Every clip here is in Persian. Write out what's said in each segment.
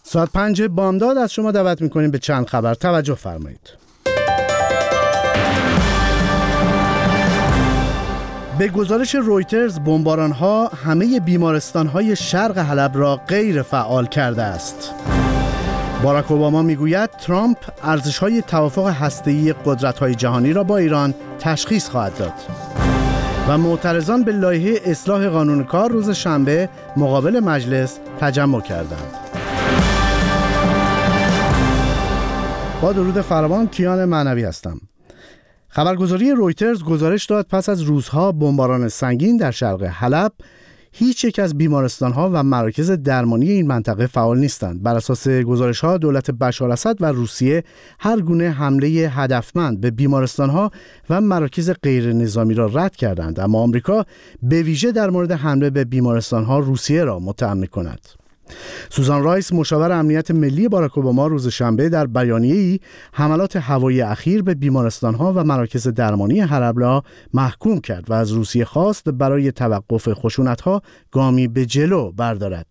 ساعت 5 بامداد از شما دعوت میکنیم به چند خبر توجه فرمایید. به گزارش رویترز بمباران‌ها همه بیمارستان‌های شرق حلب را غیر فعال کرده است. باراک اوباما میگوید ترامپ ارزش‌های توافق هسته‌ای قدرت‌های جهانی را با ایران تشخیص خواهد داد. و معترضان به لایحه اصلاح قانون کار روز شنبه مقابل مجلس تجمع کردند. با درود فراوان، کیان معنوی هستم. خبرگزاری رویترز گزارش داد پس از روزها بمباران سنگین در شرق حلب هیچ یک از بیمارستان‌ها و مراکز درمانی این منطقه فعال نیستند. بر اساس گزارش‌ها دولت بشار اسد و روسیه هر گونه حمله هدفمند به بیمارستان‌ها و مراکز غیر نظامی را رد کردند، اما آمریکا به ویژه در مورد حمله به بیمارستان‌ها روسیه را متهم می‌کند. سوزان رایس مشاور امنیت ملی باراک اوباما روز شنبه در بیانیه‌ای حملات هوایی اخیر به بیمارستان‌ها و مراکز درمانی حلب را محکوم کرد و از روسیه خواست برای توقف خشونت‌ها گامی به جلو بردارد.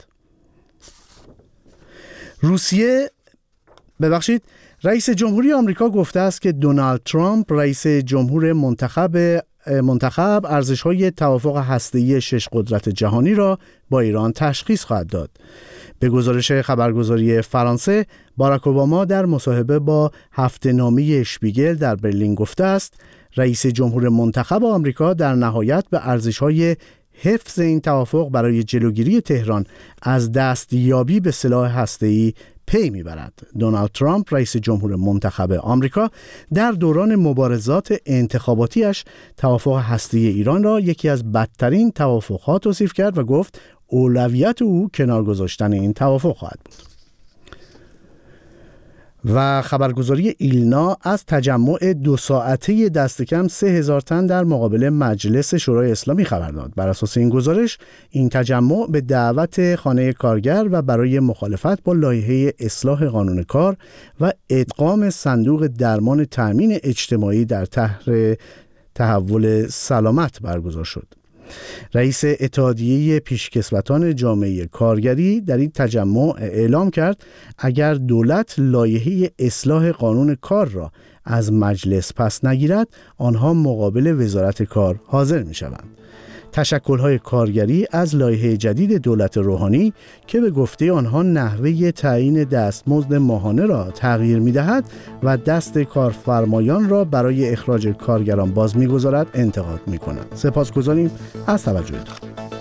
رئیس جمهوری آمریکا گفته است که دونالد ترامپ رئیس جمهور منتخب ارزش‌های توافق هسته‌ای 6 قدرت جهانی را با ایران تشخیص خواهد داد. به گزارش خبرگزاری فرانسه، باراک اوباما در مصاحبه با هفته‌نامه اشپیگل در برلین گفته است رئیس جمهور منتخب آمریکا در نهایت به ارزش‌های حفظ این توافق برای جلوگیری تهران از دستیابی به سلاح هسته‌ای پی میبرد. دونالد ترامپ رئیس جمهور منتخب آمریکا در دوران مبارزات انتخاباتیش توافق هسته‌ای ایران را یکی از بدترین توافقات توصیف کرد و گفت اولویت او کنار گذاشتن این توافق خواهد بود. و خبرگزاری ایلنا از تجمع 2 ساعته دست کم 3000 تن در مقابل مجلس شورای اسلامی خبر داد. بر اساس این گزارش این تجمع به دعوت خانه کارگر و برای مخالفت با لایحه اصلاح قانون کار و ادغام صندوق درمان تامین اجتماعی در طرح تحول سلامت برگزار شد. رئیس اتحادیه پیشکسوتان جامعه کارگری در این تجمع اعلام کرد اگر دولت لایحه اصلاح قانون کار را از مجلس پس نگیرد آنها مقابل وزارت کار حاضر می شوند. تشکل‌های کارگری از لایحه جدید دولت روحانی که به گفته آنها نحوه تعیین دستمزد ماهانه را تغییر می‌دهد و دست کارفرمایان را برای اخراج کارگران باز می‌گذارد انتقاد می‌کنند. سپاسگزاریم از توجهتان.